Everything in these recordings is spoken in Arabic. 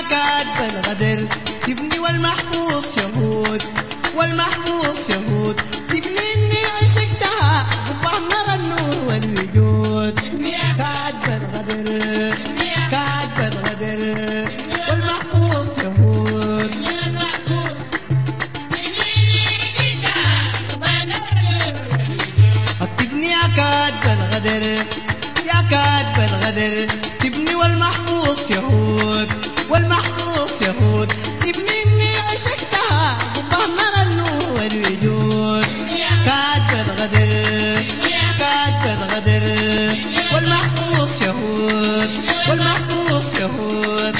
كاتب الغدر تبني والمحفوظ شهود والمحفوظ شهود تبني اني عشقتها وبهنر النور والوجود كاتب الغدر كاتب الغدر والمحفوظ شهود تبني يا كاتب الغدر يا كاتب الغدر تبني والمحفوظ شهود والمحفوظ شهود تبني اني عشقتها وبهنر النور والوجود كاتب الغدر كاتب الغدر والمحفوظ شهود والمحفوظ شهود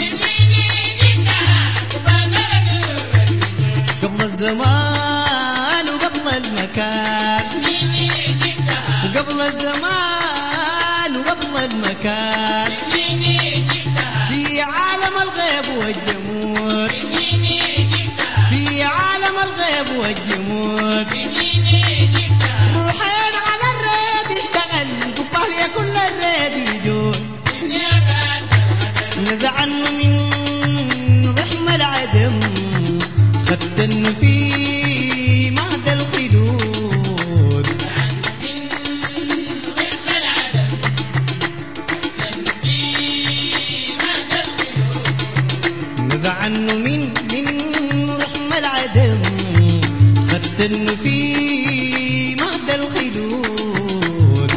قبل الزمان وقبل المكان وقبل الزمان وقبل المكان في عالم الغيب والجمود في عالم الغيب والجمود روحين على الريد اشتغل وفهي كل الريد يجود نزع عنه من رحم العدم ختن في مهد الخدود نزع عنه من رحم العدم ختن في مهد الخدود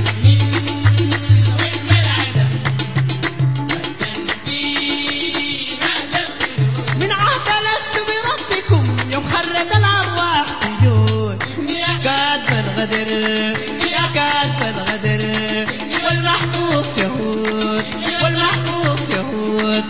من عهد لست بربكم يوم خرج الارواح سجود كاتب الغدر يا كاتب الغدر والمحفوظ شهود والمحفوظ شهود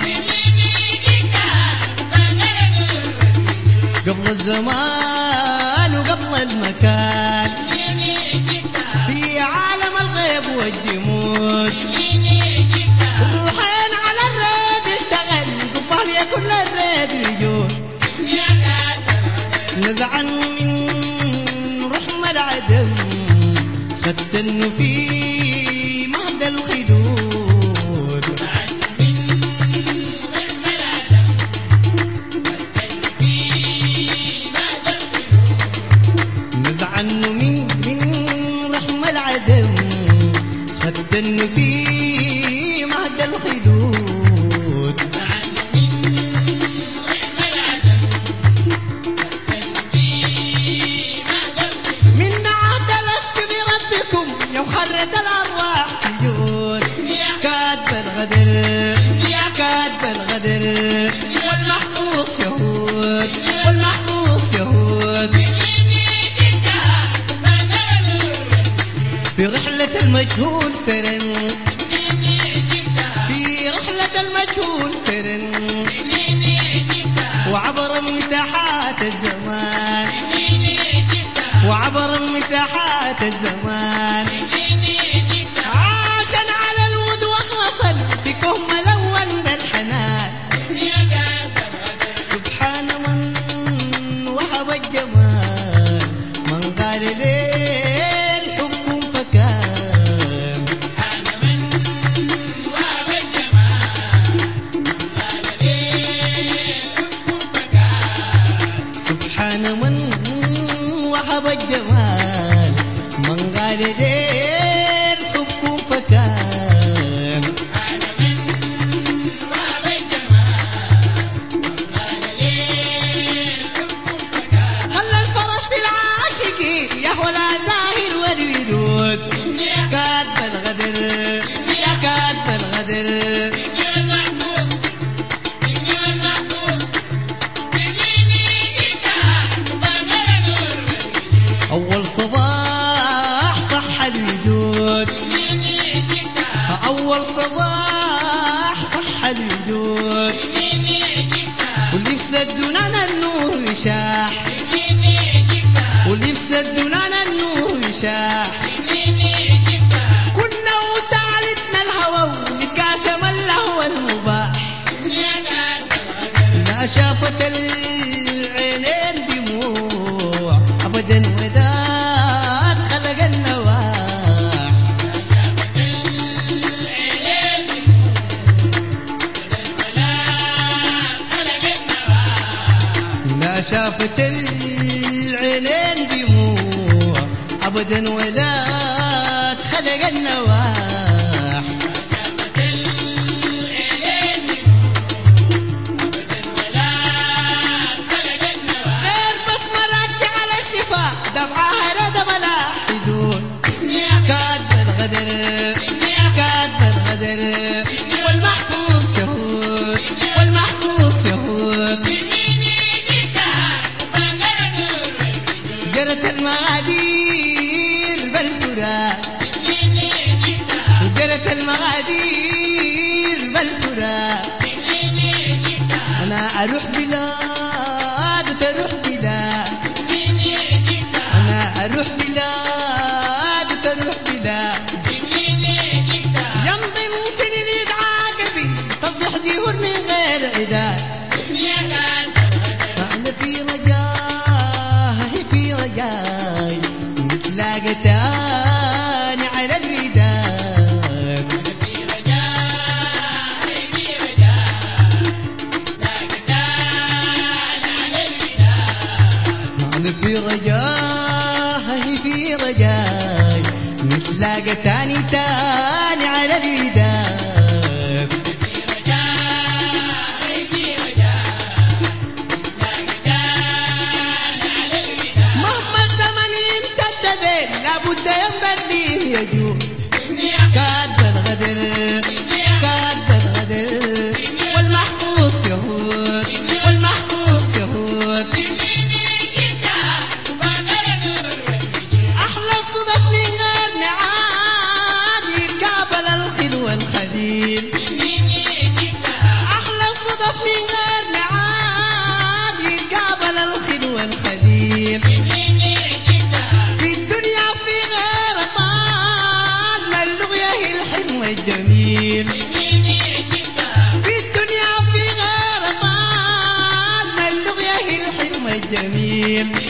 قبل الزمان وقبل المكان في عالم الغيب والجمود الروحين على الريد اشتغل قبل يا كل الريد يجود نزع عنه من رحم العدم ختن في مهد الخدود نزع عنه من رحم العدم ختن في مهد الخدود من عهد لست بربكم يوم خرج الارواح سجود كاتب الغدر يا كاتب الغدر والمحفوظ شهود والمحفوظ شهود في رحلة المجهول سرن في رحلة المجهول سرن وعبر مساحات الزمان وعبر مساحات الزمان عاشا على الود واخلصا في كهم ملون بالحنان سبحان من وهب الجمال من قال ليه الحب فكان سبحان من وهب الجمال من قال ليه الحب فكان خلى الفرش بالعاشقين يهوى لا زاهر والودود كاتب الغدر يا كاتب الغدر أول صباح صح الوجود أول صباح صح الوجود واللي بسدنا النور يشاح واللي بسدنا النور يشاح كنا وتعالتنا الهوى ونتقاسم اللهو المباح لا شافت العينين دموع أبدا وداد خلق النواح شافت العينين دموع أبدا ولا خلق النواح. شافت العينين دموع أبدا ولا خلق النواح. غير بس مرت على الشفا دمعها ردم لاحدون كاتب الغدر كاتب الغدر والمحفوظ شهود والمحفوظ شهود. جرت المغادير بالفراق جرت المغادير بالفراق. أنا أروح بلاد وتروح بلاد أنا أروح بلاد وتروح بلاد. يمضي سنين يتعاقبي تصبح ديور من غير عداد. أنا في رجاي في رجاي نتلاقى تاني على الوداد. في رجاء في رجاء نتلاقى تاني على الوداد. أنا في رجاي في رجاي نتلاقى تاني على الوداد. في رجاء في رجاء نتلاقى تاني على الوداد. مهما الزمن يمتد بين لابد ينبلي يجود. كاتب الغدر كاتب الغدر والمحفوظ شهود والمحفوظ شهود. أحلى الصدف من غير ميعاد يتقابل الخل والخليل. أحلى الصدف من غير ميعاد يتقابل الخل والخليل. في الدنيا في غير طال ما اللغية هي الحلم الجميل. في الدنيا في غير طال ما اللغية هي الحلم الجميل.